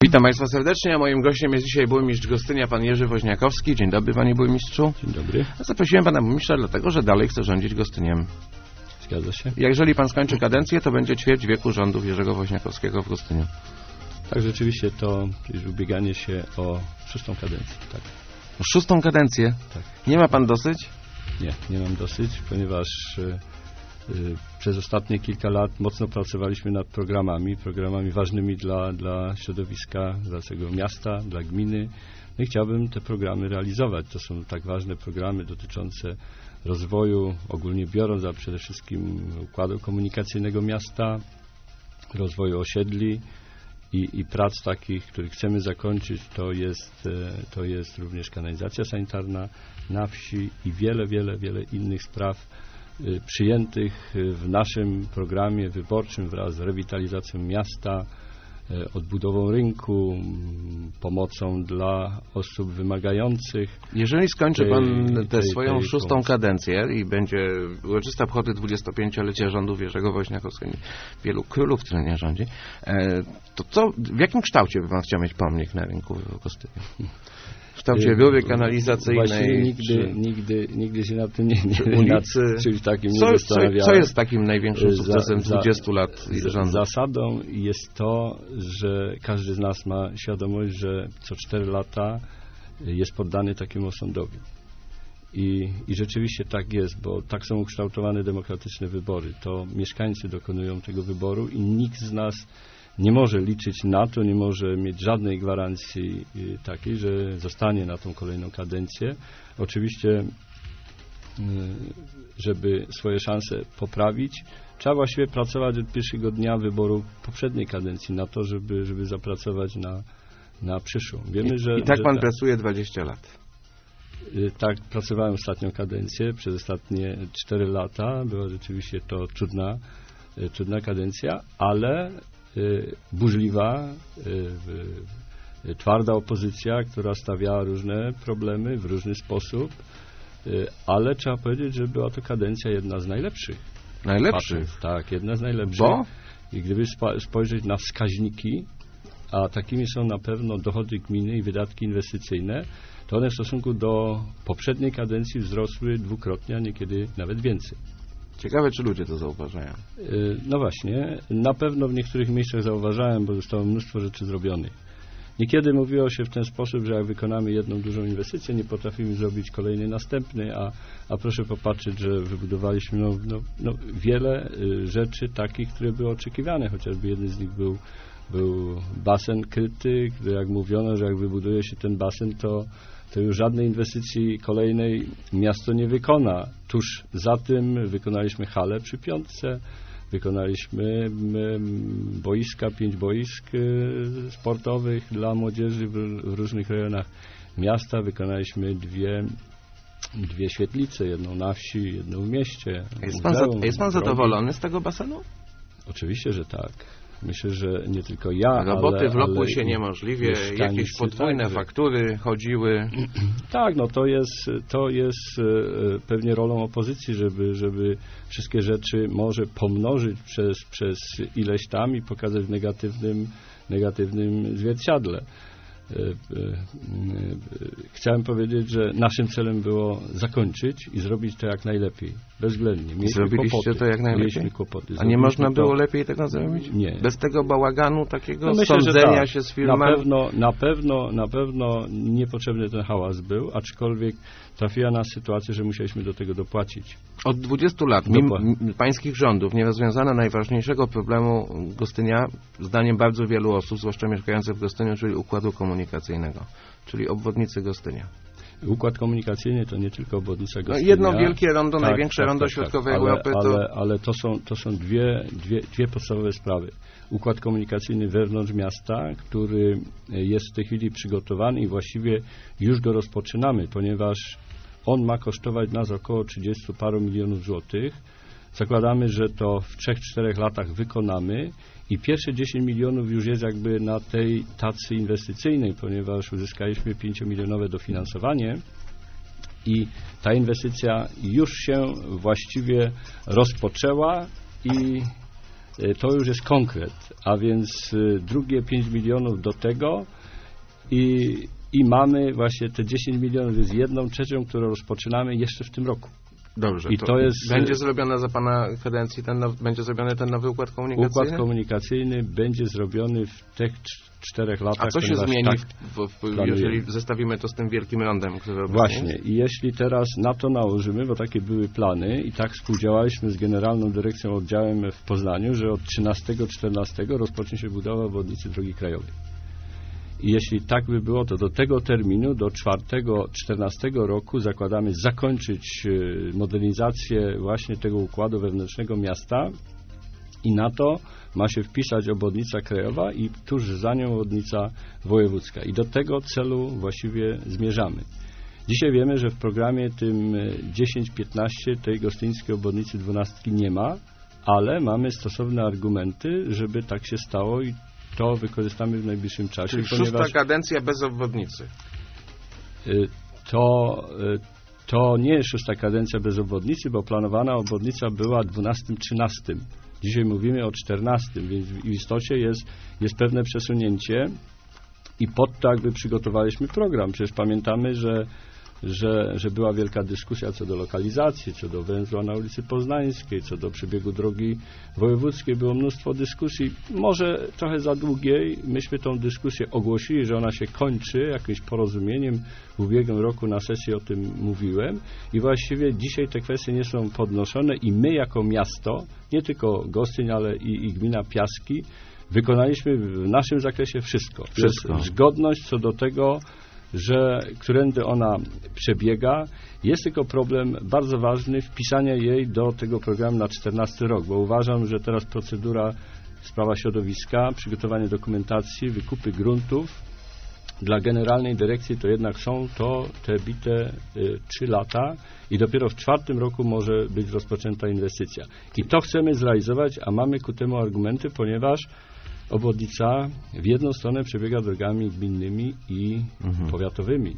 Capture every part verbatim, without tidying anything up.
Witam Państwa serdecznie, a moim gościem jest dzisiaj burmistrz Gostynia, pan Jerzy Woźniakowski. Dzień dobry, panie burmistrzu. Dzień dobry. Zaprosiłem pana burmistrza dlatego, że dalej chce rządzić Gostyniem. Zgadza się. Jeżeli pan skończy kadencję, to będzie ćwierć wieku rządów Jerzego Woźniakowskiego w Gostyniu. Tak, rzeczywiście to jest ubieganie się o szóstą kadencję. Tak. O szóstą kadencję? Tak. Nie ma pan dosyć? Nie, nie mam dosyć, ponieważ y, y, przez ostatnie kilka lat mocno pracowaliśmy nad programami, programami ważnymi dla, dla środowiska, dla całego miasta, dla gminy. No i chciałbym te programy realizować. To są tak ważne programy dotyczące rozwoju, ogólnie biorąc, a przede wszystkim układu komunikacyjnego miasta, rozwoju osiedli i, i prac takich, których chcemy zakończyć, to jest, to jest również kanalizacja sanitarna na wsi i wiele, wiele, wiele innych spraw y, przyjętych w naszym programie wyborczym wraz z rewitalizacją miasta, y, odbudową rynku, y, pomocą dla osób wymagających. Jeżeli skończy tej, pan tę tej, swoją tej szóstą pomocy. kadencję i będzie uroczysta obchody dwudziestopięciolecia rządów Jerzego Woźniakowskiego, wielu królów tyle nie rządzi, e, to co, w jakim kształcie by pan chciał mieć pomnik na rynku w Gostyniu? W kształcie rury kanalizacyjnej? Właściwie nigdy, czy, nigdy, nigdy się nad tym nie, nie czy ulicy? nad czymś takim co, nie co, zastanawiałem. co jest takim największym sukcesem Za- dwudziestu lat rządów? Zasadą jest to, że każdy z nas ma świadomość, że co cztery lata jest poddany takiemu osądowi. I, I rzeczywiście tak jest, bo tak są ukształtowane demokratyczne wybory. To mieszkańcy dokonują tego wyboru i nikt z nas nie może liczyć na to, nie może mieć żadnej gwarancji y, takiej, że zostanie na tą kolejną kadencję. Oczywiście, y, żeby swoje szanse poprawić, trzeba właściwie pracować od pierwszego dnia wyboru poprzedniej kadencji na to, żeby, żeby zapracować na, na przyszłą. Wiemy, że, I tak że pan ta, pracuje dwadzieścia lat. y, tak, pracowałem ostatnią kadencję, przez ostatnie cztery lata. Była rzeczywiście to trudna, y, trudna kadencja, ale y, burzliwa, y, y, twarda opozycja, która stawiała różne problemy w różny sposób, y, ale trzeba powiedzieć, że była to kadencja jedna z najlepszych. Najlepszych? Faktów. Tak, jedna z najlepszych. Bo? I gdyby spa- spojrzeć na wskaźniki, a takimi są na pewno dochody gminy i wydatki inwestycyjne, to one w stosunku do poprzedniej kadencji wzrosły dwukrotnie, a niekiedy nawet więcej. Ciekawe, czy ludzie to zauważają. Y, No właśnie, na pewno w niektórych miejscach zauważałem, bo zostało mnóstwo rzeczy zrobionych. Niekiedy mówiło się w ten sposób, że jak wykonamy jedną dużą inwestycję, nie potrafimy zrobić kolejnej następnej, a, a proszę popatrzeć, że wybudowaliśmy no, no, no wiele y, rzeczy takich, które były oczekiwane, chociażby jeden z nich był, był basen kryty, który jak mówiono, że jak wybuduje się ten basen, to to już żadnej inwestycji kolejnej miasto nie wykona. Tuż za tym wykonaliśmy halę przy Piątce, wykonaliśmy mm, boiska, pięć boisk y, sportowych dla młodzieży w, w różnych rejonach miasta, wykonaliśmy dwie, dwie świetlice, jedną na wsi, jedną w mieście. Jest pan, za, muzeum, jest pan drogi. zadowolony z tego basenu? Oczywiście, że tak. Myślę, że nie tylko ja, Roboty ale, wlokły ale się niemożliwie, mieszkańcy jakieś podwójne także. faktury chodziły. Tak, no to jest, to jest e, pewnie rolą opozycji, żeby, żeby wszystkie rzeczy może pomnożyć przez, przez ileś tam i pokazać w negatywnym, negatywnym zwierciadle. E, e, e, Chciałem powiedzieć, że naszym celem było zakończyć i zrobić to jak najlepiej, bezwzględnie. Mieliśmy Zrobiliście kłopoty. to jak najlepiej? Mieliśmy kłopoty. A nie Zrobiliśmy można to- było lepiej tego zrobić? Nie. Bez tego bałaganu, takiego No myślę, że sądzenia tak. się z Na firmami? pewno, na pewno, na pewno niepotrzebny ten hałas był, aczkolwiek trafiła nas sytuacja, że musieliśmy do tego dopłacić. Od dwudziestu lat, mimo Dokładnie. m- pańskich rządów, nie rozwiązano najważniejszego problemu Gostynia, zdaniem bardzo wielu osób, zwłaszcza mieszkających w Gostyniu, czyli układu komunikacyjnego, czyli obwodnicy Gostynia. Układ komunikacyjny to nie tylko obwodnica No, Gostynia. jedno wielkie rondo, Tak, największe tak, rondo tak, tak. środkowej ale, Europy, to... ale, ale to są, to są dwie, dwie, dwie podstawowe sprawy. Układ komunikacyjny wewnątrz miasta, który jest w tej chwili przygotowany i właściwie już go rozpoczynamy, ponieważ on ma kosztować nas około trzydziestu paru milionów złotych. Zakładamy, że to w trzech, czterech latach wykonamy i pierwsze dziesięć milionów już jest jakby na tej tacy inwestycyjnej, ponieważ uzyskaliśmy pięciomilionowe dofinansowanie i ta inwestycja już się właściwie rozpoczęła i to już jest konkret, a więc drugie pięć milionów do tego i, i mamy właśnie te dziesięć milionów, jest jedną trzecią, którą rozpoczynamy jeszcze w tym roku. Dobrze, I to, to jest, będzie zrobione za pana kadencji, ten now, będzie zrobiony ten nowy układ komunikacyjny? Układ komunikacyjny będzie zrobiony w tych czterech latach. A co się zmieni, tak w, w, jeżeli zestawimy to z tym wielkim rondem, który Właśnie. I jeśli teraz na to nałożymy, bo takie były plany i tak współdziałaliśmy z Generalną Dyrekcją Oddziałem w Poznaniu, że od trzynastego czternastego rozpocznie się budowa obwodnicy drogi krajowej. I jeśli tak by było, to do tego terminu, do czwartego czternastego roku zakładamy zakończyć modernizację właśnie tego układu wewnętrznego miasta i na to ma się wpisać obwodnica krajowa i tuż za nią obwodnica wojewódzka. I do tego celu właściwie zmierzamy. Dzisiaj wiemy, że w programie tym dziesięć piętnaście tej gostyńskiej obwodnicy dwunastki nie ma, ale mamy stosowne argumenty, żeby tak się stało i to wykorzystamy w najbliższym czasie. Czyli ponieważ szósta kadencja bez obwodnicy. To, to nie jest szósta kadencja bez obwodnicy, bo planowana obwodnica była dwunastym trzynastym. Dzisiaj mówimy o czternastym, więc w istocie jest, jest pewne przesunięcie i pod to jakby przygotowaliśmy program. Przecież pamiętamy, że Że, że była wielka dyskusja co do lokalizacji, co do węzła na ulicy Poznańskiej, co do przebiegu drogi wojewódzkiej. Było mnóstwo dyskusji, może trochę za długiej. Myśmy tą dyskusję ogłosili, że ona się kończy jakimś porozumieniem. W ubiegłym roku na sesji o tym mówiłem i właściwie dzisiaj te kwestie nie są podnoszone i my jako miasto, nie tylko Gostyń, ale i, i gmina Piaski, wykonaliśmy w naszym zakresie wszystko. Wszystko. Jest zgodność co do tego, że którędy ona przebiega. Jest tylko problem bardzo ważny wpisania jej do tego programu na czternasty rok, bo uważam, że teraz procedura sprawa środowiska, przygotowanie dokumentacji, wykupy gruntów dla Generalnej Dyrekcji to jednak są to te bite y, trzy lata i dopiero w czwartym roku może być rozpoczęta inwestycja. I to chcemy zrealizować, a mamy ku temu argumenty, ponieważ obwodnica w jedną stronę przebiega drogami gminnymi i mhm. powiatowymi.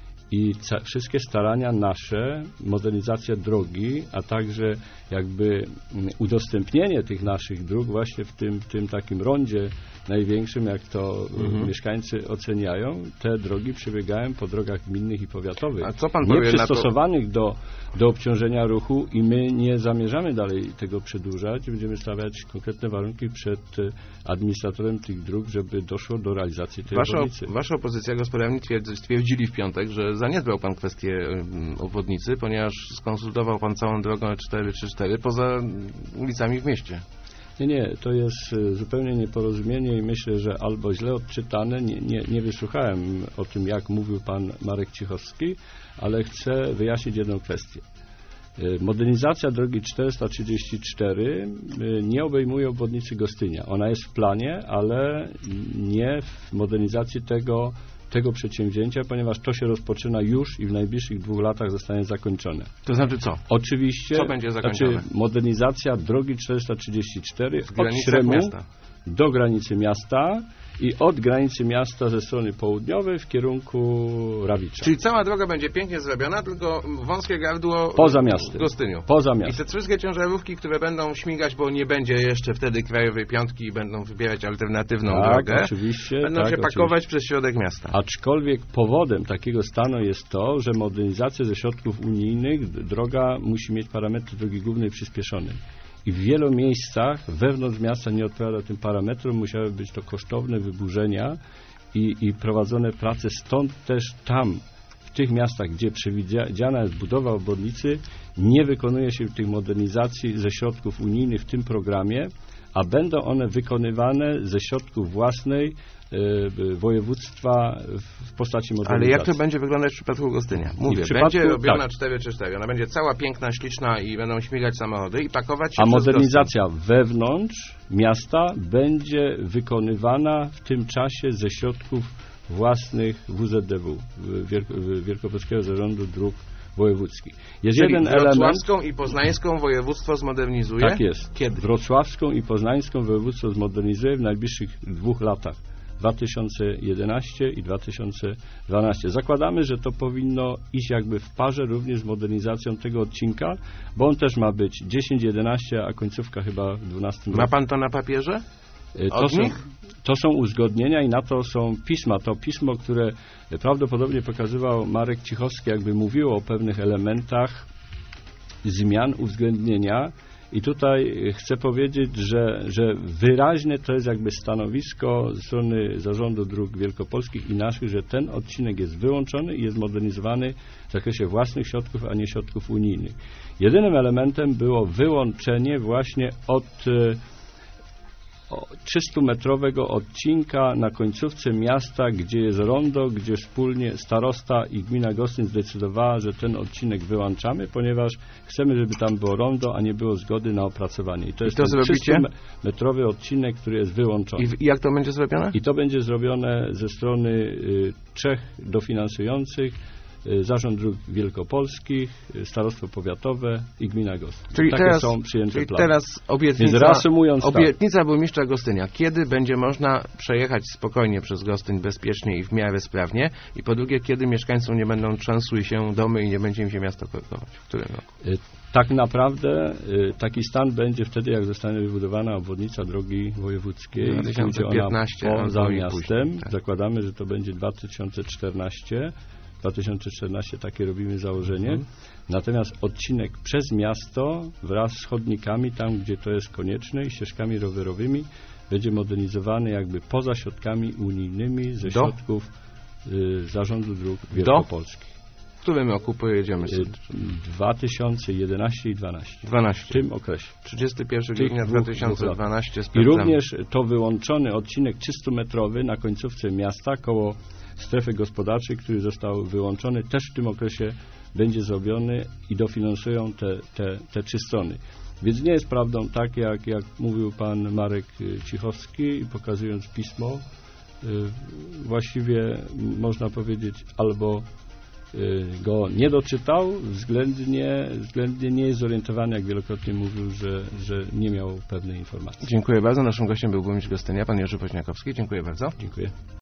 I ca- wszystkie starania nasze, modernizacja drogi, a także jakby udostępnienie tych naszych dróg właśnie w tym, tym takim rondzie największym, jak to mhm. mieszkańcy oceniają, te drogi przebiegają po drogach gminnych i powiatowych. A co pan nie powie przystosowanych na to? do, do obciążenia ruchu i my nie zamierzamy dalej tego przedłużać. Będziemy stawiać konkretne warunki przed administratorem tych dróg, żeby doszło do realizacji tej wasza, obwodnicy. Wasza opozycja, gospodarni stwierdzili w piątek, że zaniedbał pan kwestię um, obwodnicy, ponieważ skonsultował pan całą drogę cztery trzy cztery poza ulicami w mieście. Nie, nie, to jest zupełnie nieporozumienie i myślę, że albo źle odczytane, nie, nie, nie wysłuchałem o tym, jak mówił pan Marek Cichowski, ale chcę wyjaśnić jedną kwestię. Modernizacja drogi czterysta trzydzieści cztery nie obejmuje obwodnicy Gostynia. Ona jest w planie, ale nie w modernizacji tego, tego przedsięwzięcia, ponieważ to się rozpoczyna już i w najbliższych dwóch latach zostanie zakończone. To znaczy co? Oczywiście, co będzie zakończone? Znaczy modernizacja drogi czterysta trzydzieści cztery od Śremu miasta. do granicy miasta i od granicy miasta ze strony południowej w kierunku Rawicza. Czyli cała droga będzie pięknie zrobiona, tylko wąskie gardło poza miastem. w Gostyniu. Poza miastem. I te wszystkie ciężarówki, które będą śmigać, bo nie będzie jeszcze wtedy krajowej piątki i będą wybierać alternatywną tak, drogę, oczywiście, będą tak, się pakować oczywiście. przez środek miasta. Aczkolwiek powodem takiego stanu jest to, że modernizacja ze środków unijnych droga musi mieć parametry drogi głównej przyspieszonej. I w wielu miejscach wewnątrz miasta nie odpowiada tym parametrom, musiały być to kosztowne wyburzenia i, i prowadzone prace. Stąd też tam, w tych miastach, gdzie przewidziana jest budowa obwodnicy, nie wykonuje się tych modernizacji ze środków unijnych w tym programie, a będą one wykonywane ze środków własnej y, województwa w postaci modernizacji. Ale jak to będzie wyglądać w przypadku Gostynia? Mówię, będzie robiona tak. cztery trzy cztery, ona będzie cała piękna, śliczna i będą śmigać samochody i pakować się A przez modernizacja Gostyń. wewnątrz miasta będzie wykonywana w tym czasie ze środków własnych W Z D W, Wielkopolskiego Zarządu Dróg Wojewódzkich. Jest Czyli jeden wrocławską element, i poznańską województwo zmodernizuje? Tak jest. Kiedy? Wrocławską i poznańską województwo zmodernizuje w najbliższych dwóch latach. dwa tysiące jedenasty i dwa tysiące dwanaście. Zakładamy, że to powinno iść jakby w parze również z modernizacją tego odcinka, bo on też ma być dziesięć jedenaście, a końcówka chyba w dwunastym Ma roku. pan to na papierze? To są, to są uzgodnienia i na to są pisma. To pismo, które prawdopodobnie pokazywał Marek Cichowski, jakby mówiło o pewnych elementach zmian, uwzględnienia. I tutaj chcę powiedzieć, że, że wyraźne to jest jakby stanowisko ze strony Zarządu Dróg Wielkopolskich i naszych, że ten odcinek jest wyłączony i jest modernizowany w zakresie własnych środków, a nie środków unijnych. Jedynym elementem było wyłączenie właśnie od trzystumetrowego odcinka na końcówce miasta, gdzie jest rondo, gdzie wspólnie starosta i gmina Gostyn zdecydowała, że ten odcinek wyłączamy, ponieważ chcemy, żeby tam było rondo, a nie było zgody na opracowanie. I to jest I to ten zrobicie? trzystumetrowy odcinek, który jest wyłączony. I, I jak to będzie zrobione? I to będzie zrobione ze strony y, trzech dofinansujących: Zarząd Dróg Wielkopolskich, Starostwo Powiatowe i Gmina Gostyn. Czyli Takie teraz, są przyjęte czyli plany. teraz obietnica, Więc reasumując, obietnica tak. burmistrza Gostynia. Kiedy będzie można przejechać spokojnie przez Gostyń bezpiecznie i w miarę sprawnie? I po drugie, kiedy mieszkańcom nie będą trzęsły się domy i nie będzie im się miasto korkować? W którym roku? Tak naprawdę taki stan będzie wtedy, jak zostanie wybudowana obwodnica drogi wojewódzkiej. dwa tysiące piętnaście Poza miastem. Później, tak. Zakładamy, że to będzie dwa tysiące czternasty. dwa tysiące czternasty takie robimy założenie. Mhm. Natomiast odcinek przez miasto wraz z chodnikami, tam gdzie to jest konieczne, i ścieżkami rowerowymi będzie modernizowany jakby poza środkami unijnymi ze Do? środków y, Zarządu Dróg Wielkopolskich. W którym roku pojedziemy? Y, dwa tysiące jedenasty i dwanaście. dwanaście. W tym okresie. trzydziestego pierwszego grudnia dwa tysiące dwunastego. I również to wyłączony odcinek trzystumetrowy na końcówce miasta koło strefy gospodarczej, który został wyłączony, też w tym okresie będzie zrobiony i dofinansują te, te, te trzy strony. Więc nie jest prawdą tak, jak, jak mówił pan Marek Cichowski, i pokazując pismo, właściwie można powiedzieć, albo go nie doczytał, względnie, względnie nie jest zorientowany, jak wielokrotnie mówił, że, że nie miał pewnej informacji. Dziękuję bardzo. Naszym gościem był burmistrz Gostynia, pan Jerzy Woźniakowski. Dziękuję bardzo. Dziękuję.